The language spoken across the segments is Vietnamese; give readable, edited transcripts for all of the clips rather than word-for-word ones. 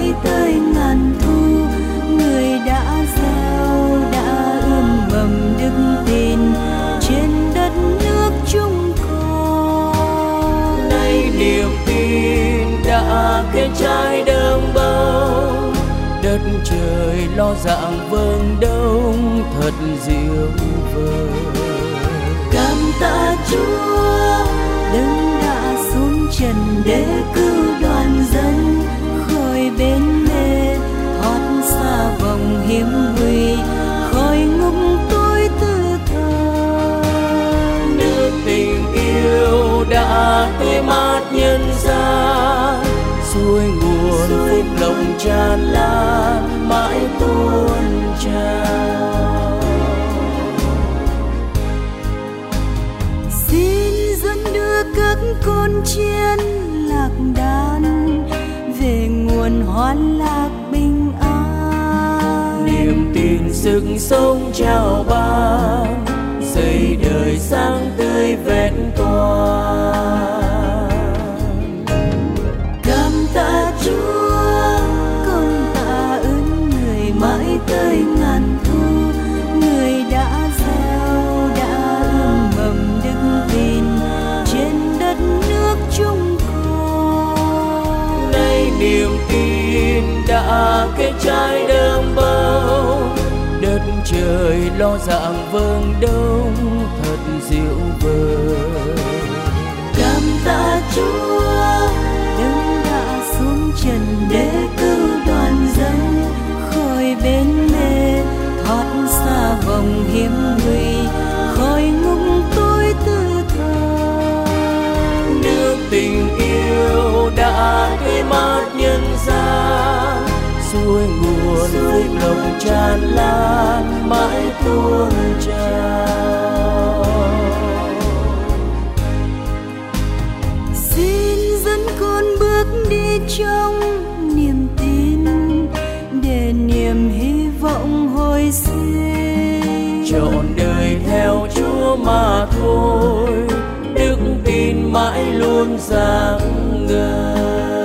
mãi tới ngàn thu. Người đã gieo đã ươm mầm đức tin trên đất nước chúng con. Nay niềm tin đã kết trái đơm bông, đất trời lo rạng vâng đông thật diệu vời. Cảm tạ Chúa đấng đã xuống trần để cứu đoàn dân khỏi bên mê, thoát xa vòng hiểm nguy, khỏi ngục tối tư thần. Nước tình yêu đã tươi mát nhân gian, suối nguồn phúc lộc tràn lan mãi tuôn trào. Xin dẫn đưa các con chiên lạc đàn về nguồn hoan lạc bình an. Niềm tin sức sống trao ban, xây đời sáng tươi vẹn toàn. Cảm tạ Chúa, con tạ ơn người mãi tới ngàn thu. Người đã gieo đã ươm mầm đức tin trên đất nước chúng con. Nay niềm tin đã kết trái đơm bông, đất trời lo rạng vâng đông thật diệu vời. Cảm tạ Chúa đấng đã xuống trần để cứu đoàn dân khỏi bên mê, thoát xa vòng hiểm nguy, khỏi ngục tối tư thần. Nước tình yêu đã tươi mát nhân gian, suối nguồn phúc lộc tràn lan mãi tuôn trào. Xin dẫn con bước đi trong niềm tin để niềm hy vọng hồi sinh. Trọn đời theo Chúa mà thôi, đức tin mãi luôn rạng ngời.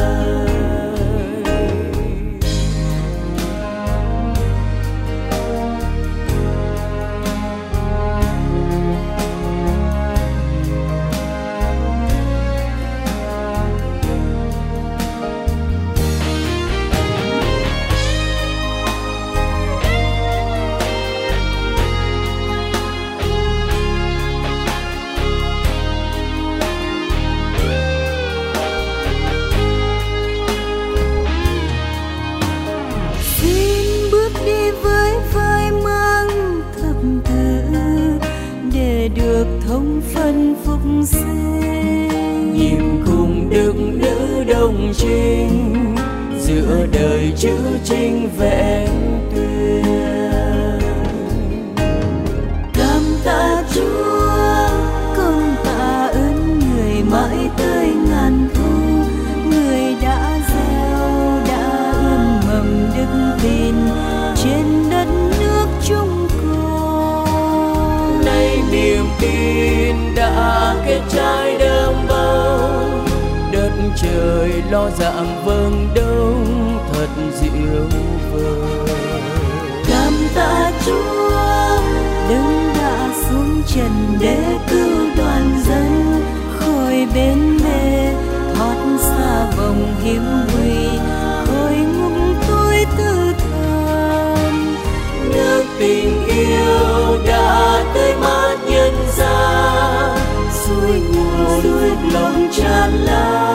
Được thông phân phục sinh, nhịp cùng đức nữ đồng trinh, giữa đời chữ trinh vẹn tuyệt. Cảm tạ Chúa, con tạ ơn người mãi tới ngàn thu. Người đã gieo đã ươm mầm đức tin trên đất nước chúng con. Nay niềm tin đã kết trái đơm bông, đất trời lo rạng vâng đông thật diệu vời. Cảm tạ Chúa đấng đã xuống trần để cứu đoàn dân khỏi bên mê, thoát xa vòng hiểm nguy, khỏi ngục tối tư thần. Nước tình yêu đã tươi mát nhân gian, suối nguồn phúc lộc tràn lan